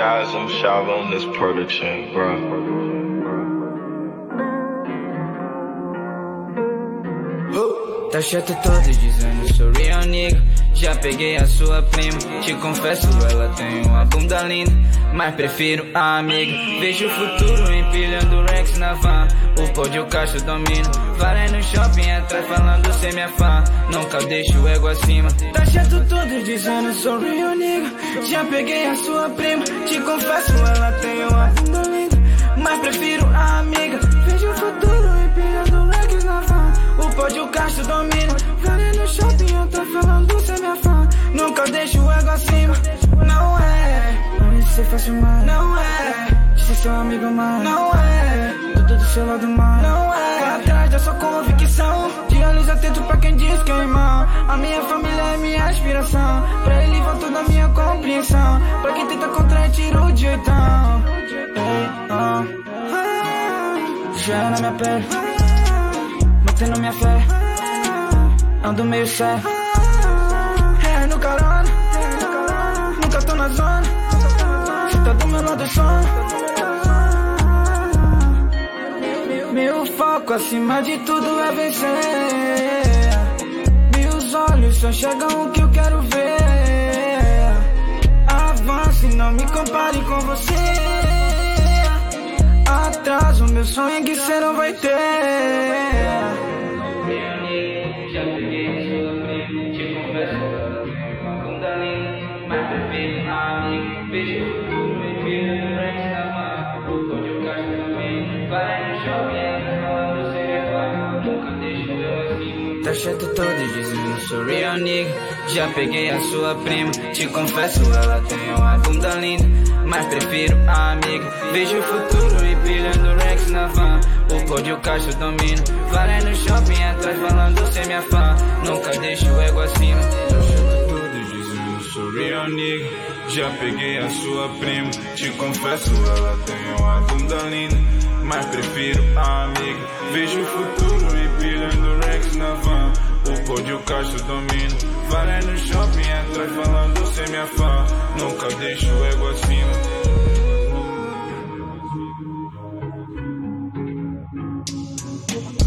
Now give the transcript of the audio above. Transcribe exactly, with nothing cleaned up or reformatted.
Shazam, Shal on this production, bro. Tá chato todo dizendo sou real nigga. Já peguei a sua prima, te confesso, ela tem uma bunda linda, mas prefiro a amiga. Vejo o futuro empilhando Rex na van, o pódio o cacho domina. Varei no shopping atrás falando cê minha fã, nunca deixo o ego acima. Tá chato todo dizendo sou real nigga. Já peguei a sua prima, te confesso, ela tem uma bunda linda, mas prefiro a amiga. Vejo o futuro empilhando Rex na van, o pódio o cacho domina. Varei no shopping atrás falando cê minha fã, nunca deixo o ego acima. Não é, não ser fácil mais. Não é, de ser seu amigo mais. Não é, tudo do seu lado mais. Não é, vai atrás da sua convicção, de olhos atentos pra quem diz que é irmão. A minha família é minha aspiração, pra ele vai toda a minha compreensão. Pra quem tenta contra tiro de oitão. Ei, ah, ah, já na minha pele, mantendo minha fé, ando meio sério, é no carona, nunca tô na zona, cê tá do meu lado só. Meu foco acima de tudo é vencer, meus olhos só enxergam o que eu quero ver. Avance, não me compare com você, atraso, meu sonho é que cê não vai ter. Já peguei sua prima, te confesso, ela tem uma bunda linda, mas prefiro a amiga. Vejo o futuro e filho no Rex na mão, o pódio o cacho também. Vai no shopping, entra falando cê é fã, nunca deixo eu assim. Tá chato todo dizendo sou real nigga. Já peguei a sua prima, te confesso, ela tem uma bunda linda, mas prefiro a amiga. Vejo o futuro e pilhando Rex na van, o pódio o cacho domina. Varei no shopping atrás falando cê minha fã, nunca deixo o ego acima. Tá chato todo dizendo sou real nigga. Já peguei a sua prima, te confesso, ela tem uma bunda linda, mas prefiro a amiga. Vejo o futuro e pilhando Rex na van, o pódio o cacho domina. Varei no shopping atrás falando cê minha fã, nunca deixo o ego acima.